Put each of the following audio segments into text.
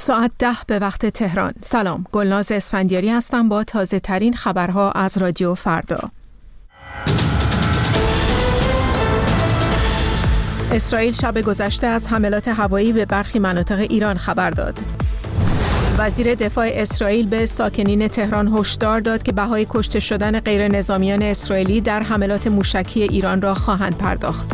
ساعت 10 به وقت تهران. سلام، گلناز اسفندیاری هستم با تازه ترین خبرها از رادیو فردا. اسرائیل شب گذشته از حملات هوایی به برخی مناطق ایران خبر داد. وزیر دفاع اسرائیل به ساکنین تهران هشدار داد که بهای کشته شدن غیر نظامیان اسرائیلی در حملات موشکی ایران را خواهند پرداخت.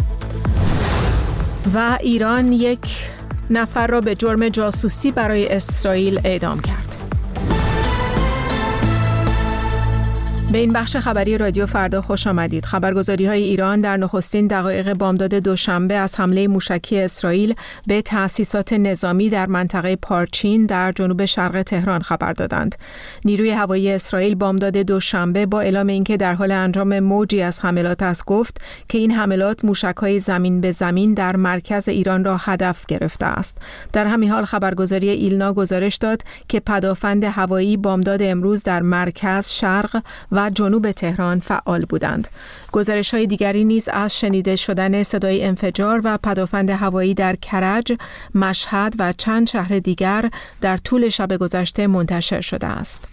و ایران یک نفر را به جرم جاسوسی برای اسرائیل اعدام کرد. به این بخش خبری رادیو فردا خوش آمدید. خبرگزاری‌های ایران در نخستین دقایق بامداد دوشنبه از حمله موشکی اسرائیل به تأسیسات نظامی در منطقه پارچین در جنوب شرق تهران خبر دادند. نیروی هوایی اسرائیل بامداد دوشنبه با اعلام اینکه در حال انجام موجی از حملات است گفت که این حملات موشک‌های زمین به زمین در مرکز ایران را هدف گرفته است. در همین حال خبرگزاری ایلنا گزارش داد که پدافند هوایی بامداد امروز در مرکز، شرق و جنوب تهران فعال بودند. گزارش‌های دیگری نیز از شنیده شدن صدای انفجار و پدافند هوایی در کرج، مشهد و چند شهر دیگر در طول شب گذشته منتشر شده است.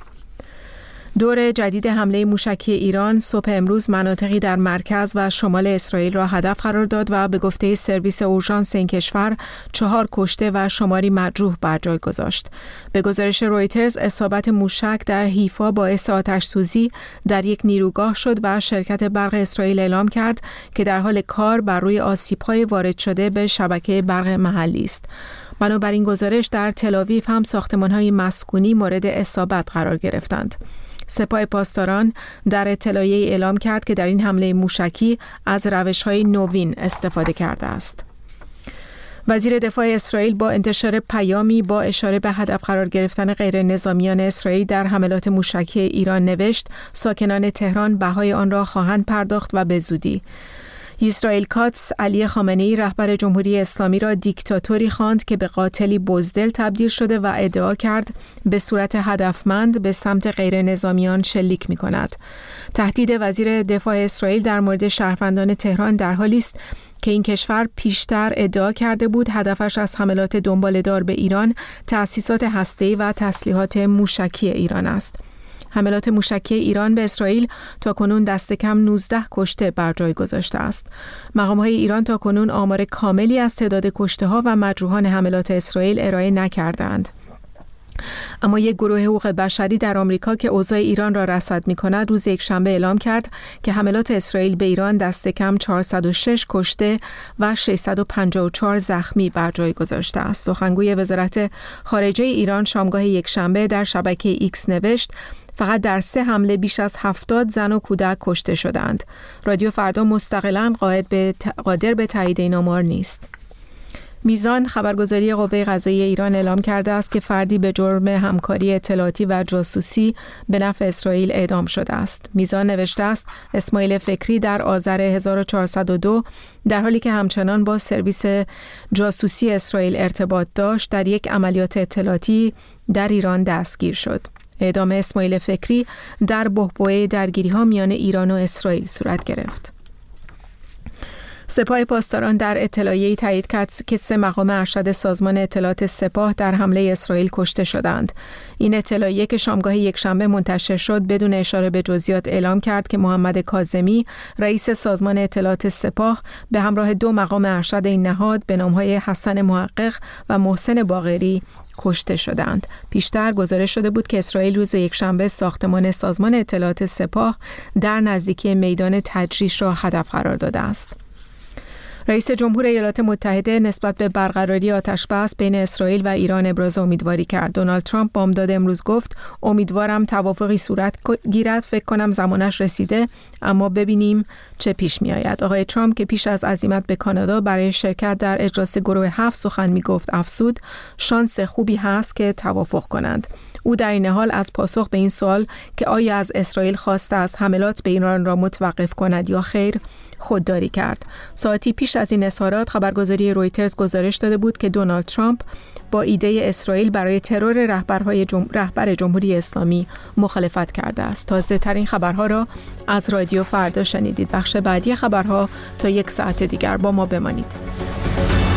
دور جدید حمله موشکی ایران صبح امروز مناطقی در مرکز و شمال اسرائیل را هدف قرار داد و به گفته سرویس اورژانس این کشور 4 کشته و شماری مجروح بر جای گذاشت. به گزارش رویترز اصابت موشک در حیفا باعث آتش سوزی در یک نیروگاه شد و شرکت برق اسرائیل اعلام کرد که در حال کار بر روی آسیب‌های وارد شده به شبکه برق محلی است. بنابراین گزارش در تل‌آویو هم ساختمان‌های مسکونی مورد اصابت قرار گرفتند. سپاه پاسداران در اطلاعیه‌ای اعلام کرد که در این حمله موشکی از روش‌های نوین استفاده کرده است. وزیر دفاع اسرائیل با انتشار پیامی با اشاره به هدف قرار گرفتن غیر نظامیان اسرائیل در حملات موشکی ایران نوشت: ساکنان تهران بهای آن را خواهند پرداخت و به زودی. اسرائیل کاتس علی خامنه‌ای رهبر جمهوری اسلامی را دیکتاتوری خواند که به قاتلی بزدل تبدیل شده و ادعا کرد به صورت هدفمند به سمت غیر نظامیان شلیک می‌کند. تهدید وزیر دفاع اسرائیل در مورد شهروندان تهران در حالی است که این کشور پیشتر ادعا کرده بود هدفش از حملات دنباله‌دار به ایران تأسیسات هسته‌ای و تسلیحات موشکی ایران است. حملات موشکی ایران به اسرائیل تاکنون دست کم 19 کشته بر جای گذاشته است. مقام‌های ایران تاکنون آمار کاملی از تعداد کشته‌ها و مجروحان حملات اسرائیل ارائه نکردند. اما یک گروه حقوق بشری در آمریکا که اوضاع ایران را رصد می‌کند روز یکشنبه اعلام کرد که حملات اسرائیل به ایران دست کم 406 کشته و 654 زخمی بر جای گذاشته است. سخنگوی وزارت خارجه ایران شامگاه یکشنبه در شبکه ایکس نوشت: فقط در 3 حمله بیش از 70 زن و کودک کشته شدند. رادیو فردا مستقلاً قادر به تایید این آمار نیست. میزان خبرگزاری قوه قضاییه ایران اعلام کرده است که فردی به جرم همکاری اطلاعاتی و جاسوسی به نفع اسرائیل اعدام شده است. میزان نوشته است اسماعیل فکری در آذر 1402 در حالی که همچنان با سرویس جاسوسی اسرائیل ارتباط داشت در یک عملیات اطلاعاتی در ایران دستگیر شد. اعدام اسماعیل فکری در بحبوحه درگیری‌ها میان ایران و اسرائیل صورت گرفت. سپاه پاسداران در اطلاعیه‌ای تایید کرد که 3 مقام ارشد سازمان اطلاعات سپاه در حمله اسرائیل کشته شدند. این اطلاعیه که شامگاه یکشنبه منتشر شد بدون اشاره به جزئیات اعلام کرد که محمد کاظمی رئیس سازمان اطلاعات سپاه به همراه 2 مقام ارشد این نهاد به نام‌های حسن محقق و محسن باقری کشته شدند. پیشتر گزارش شده بود که اسرائیل روز یکشنبه ساختمان سازمان اطلاعات سپاه در نزدیکی میدان تجریش را هدف قرار داده است. رئیس جمهور ایالات متحده نسبت به برقراری آتش‌بس بین اسرائیل و ایران ابراز امیدواری کرد. دونالد ترامپ بامداد امروز گفت: امیدوارم توافقی صورت گیرد، فکر کنم زمانش رسیده، اما ببینیم چه پیش می آید. آقای ترامپ که پیش از عزیمت به کانادا برای شرکت در اجلاس گروه 7 سخن می گفت افزود: شانس خوبی هست که توافق کنند. او در این حال از پاسخ به این سوال که آیا از اسرائیل خواسته است حملات به ایران را متوقف کند یا خیر خودداری کرد. ساعتی پیش از این اظهارات خبرگزاری رویترز گزارش داده بود که دونالد ترامپ با ایده اسرائیل برای ترور رهبر جمهوری اسلامی مخالفت کرده است. تازه ترین خبرها را از رادیو فردا شنیدید. بخش بعدی خبرها تا 1 ساعت دیگر با ما بمانید.